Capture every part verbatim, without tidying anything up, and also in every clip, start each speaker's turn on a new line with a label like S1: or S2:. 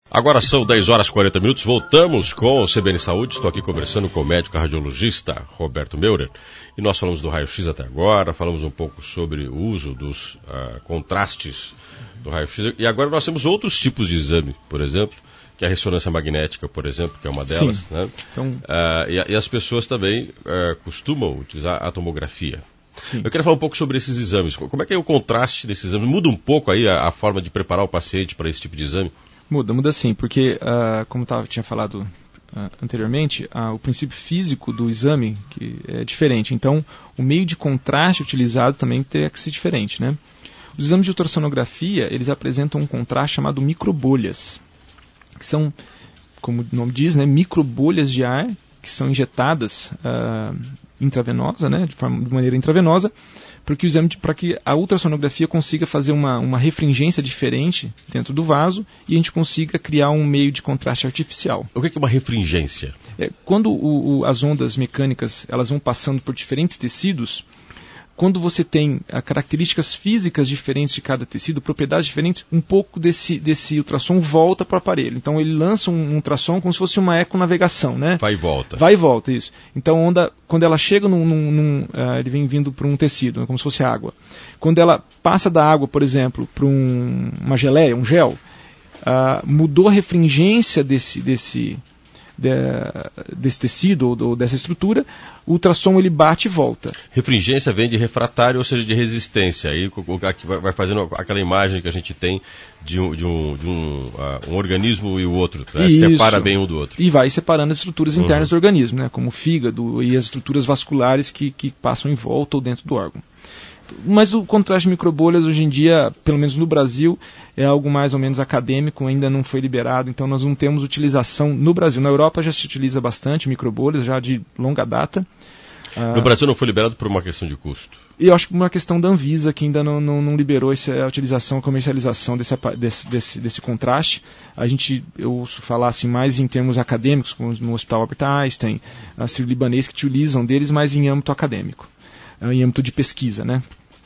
S1: Agora são dez horas e quarenta minutos, voltamos com o C B N Saúde. Estou aqui conversando com o médico radiologista Roberto Meurer. E nós falamos do raio-x até agora, falamos um pouco sobre o uso dos uh, contrastes do raio-x. E agora nós temos outros tipos de exame, por exemplo, que é a ressonância magnética, por exemplo, que é uma delas.
S2: Sim.
S1: Né?
S2: Então...
S1: Uh, e, e as pessoas também uh, costumam utilizar a tomografia.
S2: Sim.
S1: Eu quero falar um pouco sobre esses exames. Como é que é o contraste desses exames? Muda um pouco aí a, a forma de preparar o paciente para esse tipo de exame?
S2: Muda, muda sim, porque, uh, como eu tinha falado uh, anteriormente, uh, o princípio físico do exame que é diferente. Então, o meio de contraste utilizado também teria que ser diferente, né? Os exames de ultrassonografia, eles apresentam um contraste chamado microbolhas, que são, como o nome diz, né, microbolhas de ar que são injetadas uh, intravenosa, né, de, forma, de maneira intravenosa, para que, o exame, para que a ultrassonografia consiga fazer uma, uma refringência diferente dentro do vaso e a gente consiga criar um meio de contraste artificial.
S1: O que é uma refringência?
S2: É, quando o, o, as ondas mecânicas elas vão passando por diferentes tecidos, quando você tem a, características físicas diferentes de cada tecido, propriedades diferentes, um pouco desse, desse ultrassom volta para o aparelho. Então ele lança um, um ultrassom como se fosse uma econavegação, né?
S1: Vai e volta.
S2: Vai e volta, isso. Então a onda, quando ela chega num, num, num uh, ele vem vindo para um tecido, né, como se fosse água. Quando ela passa da água, por exemplo, para um, uma geleia, um gel, uh, mudou a refringência desse, desse, de, desse tecido ou, ou dessa estrutura, o ultrassom ele bate e volta.
S1: Refringência vem de refratário, ou seja, de resistência. Aí vai fazendo aquela imagem que a gente tem de um, de um, de um, uh, um organismo e o outro, né? Separa bem um do outro.
S2: E vai separando as estruturas
S1: Uhum.
S2: internas do organismo, né? Como o fígado e as estruturas vasculares que, que passam em volta ou dentro do órgão. Mas o contraste de microbolhas hoje em dia, pelo menos no Brasil, é algo mais ou menos acadêmico, ainda não foi liberado, então nós não temos utilização no Brasil. Na Europa já se utiliza bastante microbolhas, já de longa data.
S1: No Brasil não foi liberado por uma questão de custo?
S2: E eu acho que por uma questão da Anvisa, que ainda não, não, não liberou essa, a utilização, a comercialização desse, desse, desse, desse contraste. A gente, eu ouço falar assim, mais em termos acadêmicos, como no Hospital Albert Einstein, a Sírio-Libanês, que utilizam deles, mas em âmbito acadêmico, em âmbito de pesquisa, né?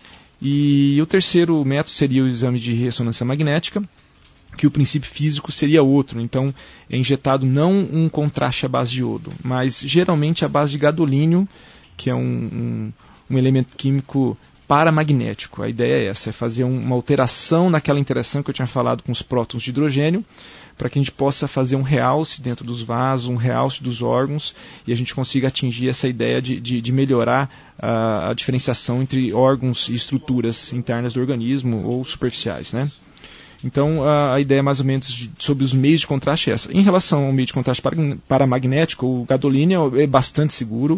S2: E o terceiro método seria o exame de ressonância magnética, que o princípio físico seria outro. Então, é injetado não um contraste à base de iodo, mas geralmente à base de gadolínio, que é um, um, um elemento químico paramagnético. A ideia é essa, é fazer um, uma alteração naquela interação que eu tinha falado com os prótons de hidrogênio, para que a gente possa fazer um realce dentro dos vasos, um realce dos órgãos, e a gente consiga atingir essa ideia de, de, de melhorar uh, a diferenciação entre órgãos e estruturas internas do organismo ou superficiais, né? Então, a, a ideia mais ou menos de, sobre os meios de contraste é essa. Em relação ao meio de contraste paramagnético, o gadolínio é bastante seguro,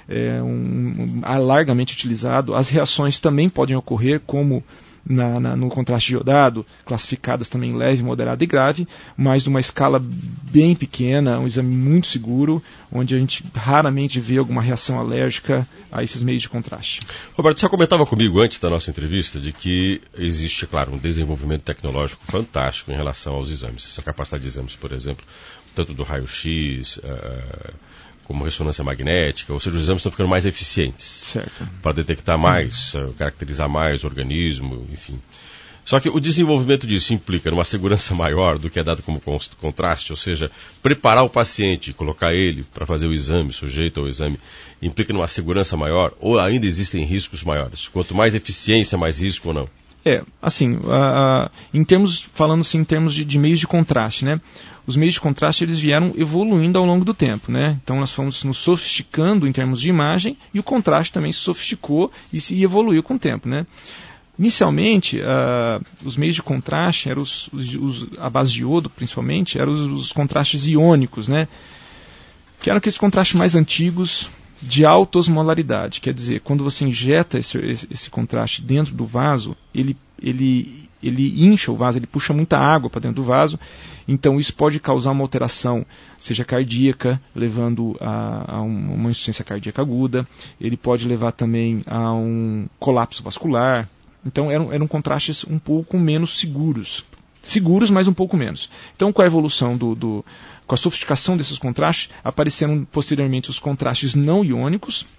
S2: é um, um, largamente utilizado. As reações também podem ocorrer, como Na, na, no contraste iodado, classificadas também leve, moderada e grave, mas numa escala bem pequena, um exame muito seguro, onde a gente raramente vê alguma reação alérgica a esses meios de contraste.
S1: Roberto, você comentava comigo antes da nossa entrevista de que existe, claro, um desenvolvimento tecnológico fantástico em relação aos exames. Essa capacidade de exames, por exemplo, tanto do raio-x, uh, como ressonância magnética, ou seja, os exames estão ficando mais eficientes para detectar mais, uhum. uh, caracterizar mais o organismo, enfim. Só que o desenvolvimento disso implica numa segurança maior do que é dado como contraste, ou seja, preparar o paciente, colocar ele para fazer o exame, sujeito ao exame, implica numa segurança maior, ou ainda existem riscos maiores? Quanto mais eficiência, mais risco ou não?
S2: É, assim, uh, uh, em termos, falando assim, em termos de, de meios de contraste, né? Os meios de contraste eles vieram evoluindo ao longo do tempo, né? Então nós fomos nos sofisticando em termos de imagem e o contraste também se sofisticou e se evoluiu com o tempo, né? Inicialmente, uh, os meios de contraste, eram os, os, os, a base de iodo principalmente, eram os, os contrastes iônicos, né? Que eram aqueles contrastes mais antigos, de alta osmolaridade, quer dizer, quando você injeta esse, esse, esse contraste dentro do vaso, ele, ele, ele incha o vaso, ele puxa muita água para dentro do vaso, então isso pode causar uma alteração, seja cardíaca, levando a, a uma insuficiência cardíaca aguda, ele pode levar também a um colapso vascular, então eram, eram contrastes um pouco menos seguros, seguros, mas um pouco menos. Então, com a evolução do, do com a sofisticação desses contrastes, apareceram posteriormente os contrastes não iônicos,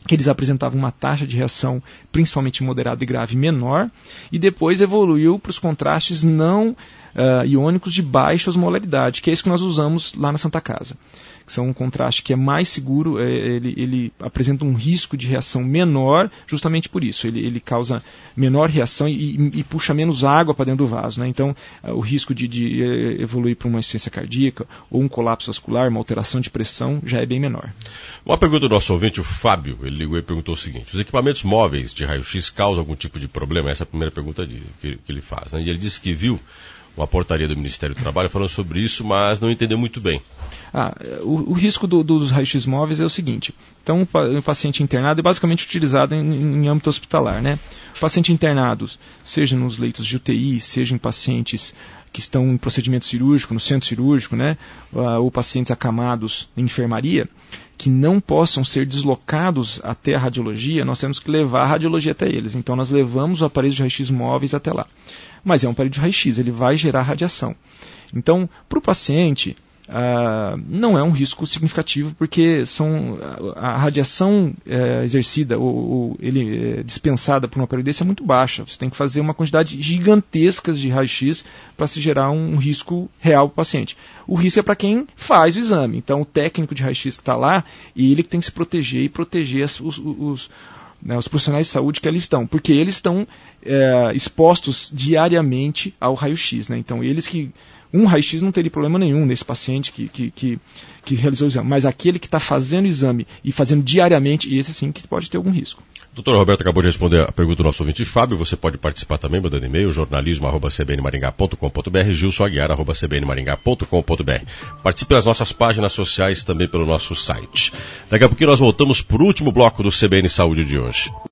S2: que eles apresentavam uma taxa de reação principalmente moderada e grave menor, e depois evoluiu para os contrastes não uh, iônicos de baixa osmolaridade, que é isso que nós usamos lá na Santa Casa. Que são um contraste que é mais seguro, é, ele, ele apresenta um risco de reação menor justamente por isso. Ele, ele causa menor reação e, e, e puxa menos água para dentro do vaso, né? Então, uh, o risco de, de evoluir para uma insuficiência cardíaca ou um colapso vascular, uma alteração de pressão, já é bem menor.
S1: Uma pergunta do nosso ouvinte, o Fábio, ele ligou e perguntou o seguinte: os equipamentos móveis de raio-x causam algum tipo de problema? Essa é a primeira pergunta de, que, que ele faz, né? E ele disse que viu uma portaria do Ministério do Trabalho falando sobre isso, mas não entendeu muito bem.
S2: Ah, o, o risco do, dos raios-x móveis é o seguinte: então, o paciente internado é basicamente utilizado em, em âmbito hospitalar, né? O paciente internado, seja nos leitos de U T I, seja em pacientes que estão em procedimento cirúrgico, no centro cirúrgico, né? Ou pacientes acamados em enfermaria, que não possam ser deslocados até a radiologia, nós temos que levar a radiologia até eles. Então, nós levamos o aparelho de raio-x móveis até lá. Mas é um aparelho de raio-x, ele vai gerar radiação. Então, para o paciente, ah, não é um risco significativo, porque são, a, a radiação é, exercida ou, ou ele, é, dispensada por um aparelho desse é muito baixa. Você tem que fazer uma quantidade gigantesca de raio-x para se gerar um risco real para o paciente. O risco é para quem faz o exame. Então, o técnico de raio-x que está lá, ele que tem que se proteger e proteger as, os, os Né, os profissionais de saúde que ali estão, porque eles estão é, expostos diariamente ao raio-x, né? Então eles que, um raio-x não teria problema nenhum nesse paciente que, que, que, que realizou o exame, mas aquele que está fazendo o exame e fazendo diariamente, esse sim que pode ter algum risco.
S1: Doutor Roberto acabou de responder a pergunta do nosso ouvinte Fábio. Você pode participar também mandando e-mail, jornalismo arroba c b n maringá ponto com ponto b r, gilson aguiar arroba c b n maringá ponto com ponto b r. Participe das nossas páginas sociais, também pelo nosso site. Daqui a pouquinho nós voltamos para o último bloco do C B N Saúde de hoje.